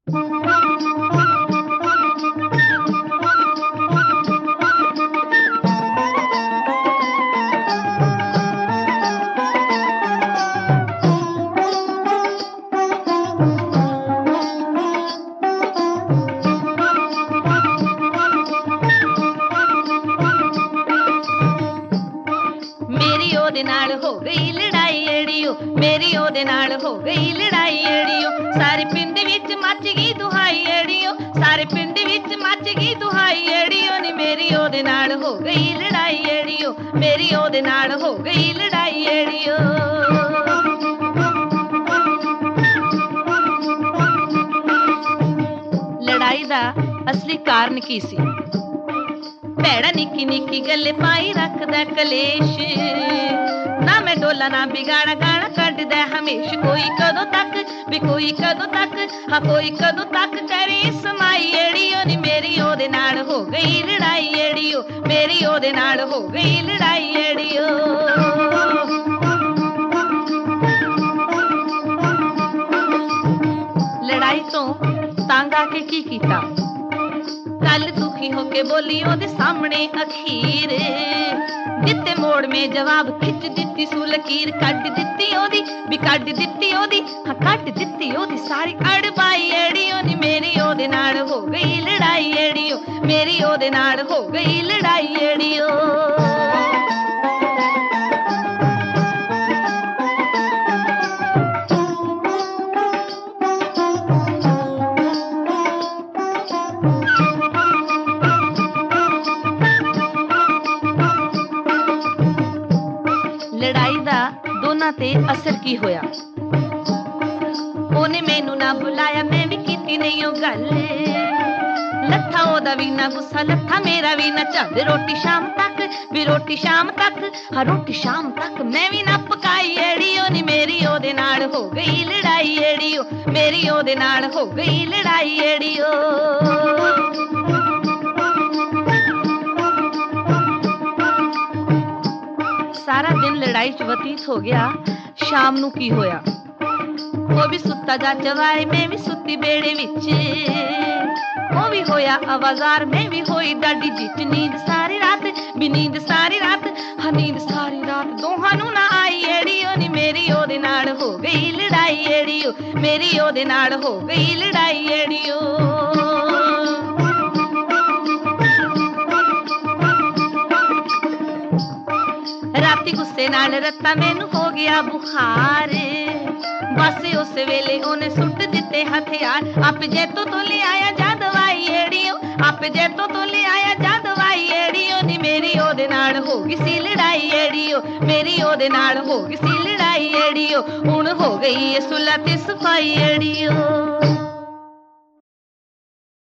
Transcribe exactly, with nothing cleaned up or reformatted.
ਉਹਦੇ ਨਾਲ ਹੋ ਗਈ ਲੜਾਈ ਏੜੀਓ, ਮੇਰੀ ਉਹਦੇ ਨਾਲ ਹੋ ਗਈ ਲੜਾਈ ਏੜੀਓ। ਸਾਰੇ ਪਿੰਡ ਵਿੱਚ ਮੱਚ ਗਈ ਦੁਹਾਈ ਏੜੀਓ, ਸਾਰੇ ਪਿੰਡ ਵਿੱਚ ਮੱਚ ਗਈ ਦੁਹਾਈ ਏੜੀਓ ਨੀ ਮੇਰੀ ਉਹਦੇ ਨਾਲ ਹੋ ਗਈ ਲੜਾਈ ਏੜੀਓ, ਮੇਰੀ ਉਹਦੇ ਨਾਲ ਹੋ ਗਈ ਲੜਾਈ ਏੜੀਓ। ਲੜਾਈ ਦਾ ਅਸਲੀ ਕਾਰਨ ਕੀ ਸੀ? ਭੈੜਾ ਨਿੱਕੀ ਨਿੱਕੀ ਗੱਲੇ ਪਾਈ ਰੱਖਦਾ ਕਲੇਸ਼, ਨਾ ਮੈਂ ਡੋਲਾ ਨਾ ਬਿਗਾੜਾ ਗਾਣਾ ਕੱਢਦਾ ਹਮੇਸ਼। ਕੋਈ ਕਦੋਂ ਤੱਕ ਵੀ ਕੋਈ ਕਦੋਂ ਤੱਕ, ਹਾਂ ਕੋਈ ਕਦੋਂ ਤੱਕ ਕਰੇ ਸਮਾਈ ਏੜੀਓ ਨੀ ਮੇਰੀ ਉਹਦੇ ਨਾਲ ਹੋ ਗਈ ਲੜਾਈ ਏੜੀਓ, ਮੇਰੀ ਉਹਦੇ ਨਾਲ ਹੋ ਗਈ ਲੜਾਈ ਏੜੀਓ। ਲੜਾਈ ਤੋਂ ਤੰਗ ਆ ਕੇ ਕੀ ਕੀਤਾ? ਕੱਲ ਦੁਖੀ ਹੋ ਕੇ ਬੋਲੀ ਉਹਦੇ ਸਾਹਮਣੇ ਅਖੀਰ, ਦਿੱਤੇ ਮੋੜ ਮੇ ਜਵਾਬ ਖਿੱਚ ਦਿੱਤੀ ਸੂ ਲਕੀਰ। ਕੱਢ ਦਿੱਤੀ ਉਹਦੀ ਵੀ ਕੱਢ ਦਿੱਤੀ ਉਹਦੀ, ਹਾਂ ਕੱਢ ਦਿੱਤੀ ਉਹਦੀ ਸਾਰੀ ਅੜਬਾਈ ਏੜੀਓ ਨੀ ਮੇਰੀ ਉਹਦੇ ਨਾਲ ਹੋ ਗਈ ਲੜਾਈ ਏੜੀਓ, ਮੇਰੀ ਉਹਦੇ ਨਾਲ ਹੋ ਗਈ ਲੜਾਈ ਏੜੀਓ। ਲੜਾਈ ਦਾ ਦੋਨਾਂ ਤੇ ਅਸਰ ਕੀ ਹੋਇਆ? ਉਹਨੇ ਮੈਨੂੰ ਨਾ ਬੁਲਾਇਆ, ਮੈਂ ਵੀ ਕੀਤੀ ਨਹੀਂ ਉਹ ਗੱਲ। ਲੱਥਾ ਉਹਦਾ ਵੀ ਨਾ ਗੁੱਸਾ, ਲੱਥਾ ਮੇਰਾ ਵੀ ਨਾ ਝੱਲ। ਰੋਟੀ ਸ਼ਾਮ ਤੱਕ ਵੀ ਰੋਟੀ ਸ਼ਾਮ ਤੱਕ, ਹਾਂ ਰੋਟੀ ਸ਼ਾਮ ਤੱਕ ਮੈਂ ਵੀ ਨਾ ਪਕਾਈ ਏੜੀਓ ਨੀ ਮੇਰੀ ਉਹਦੇ ਨਾਲ ਹੋ ਗਈ ਲੜਾਈ ਏੜੀਓ, ਮੇਰੀ ਉਹਦੇ ਨਾਲ ਹੋ ਗਈ ਲੜਾਈ ਏੜੀਓ। ਸਾਰਾ ਦਿਨ ਲੜਾਈ ਚ ਬਤੀਤ ਹੋ ਗਿਆ। ਸ਼ਾਮ ਨੂੰ ਕੀ ਹੋਇਆ? ਉਹ ਵੀ ਸੁੱਤਾ ਜਾ ਚਵਾਏ, ਮੈਂ ਵੀ ਸੁੱਤੀ ਬੇੜੇ ਵਿੱਚ। ਉਹ ਵੀ ਹੋਇਆ ਆਵਾਜ਼ਾਰ, ਮੈਂ ਵੀ ਹੋਈ ਡਾਡੀ ਜਿੱਚ। ਨੀਂਦ ਸਾਰੀ ਰਾਤ ਵੀ ਨੀਂਦ ਸਾਰੀ ਰਾਤ, ਹਾਂ ਨੀਂਦ ਸਾਰੀ ਰਾਤ ਦੋਹਾਂ ਨੂੰ ਨਾ ਆਈ ਏੜੀਓ ਨੀ ਮੇਰੀ ਉਹਦੇ ਨਾਲ ਹੋ ਗਈ ਲੜਾਈ ਏੜੀਓ, ਮੇਰੀ ਉਹਦੇ ਨਾਲ ਹੋ ਗਈ ਲੜਾਈ ਏੜੀਓ। ਰਾਤੀ ਗੁੱਸੇ ਨਾਲ ਰੱਤਾ ਮੈਨੂੰ ਹੋ ਗਿਆ ਬੁਖਾਰ, ਬਸ ਉਸ ਵੇਲੇ ਉਹਨੇ ਸੁੱਟ ਦਿੱਤੇ ਹਥਿਆਰ। ਆਪੇ ਜੈਤੋਂ ਤੋਂ ਲੈ ਆਇਆ ਜਾ ਦਵਾਈ ਏੜੀਓ, ਆਪੇ ਜੈਤੋਂ ਤੋਂ ਲੈ ਆਇਆ ਜਾ ਦਵਾਈ ਏੜੀਓ ਨੀ ਮੇਰੀ ਉਹਦੇ ਨਾਲ ਹੋ ਗਈ ਸੀ ਲੜਾਈ ਏੜੀਓ, ਮੇਰੀ ਉਹਦੇ ਨਾਲ ਹੋ ਗਈ ਸੀ ਲੜਾਈ ਏੜੀਓ। ਹੁਣ ਹੋ ਗਈ ਏ ਸੁਲ੍ਹਾ ਤੇ ਸਫਾਈ ਏੜੀਓ।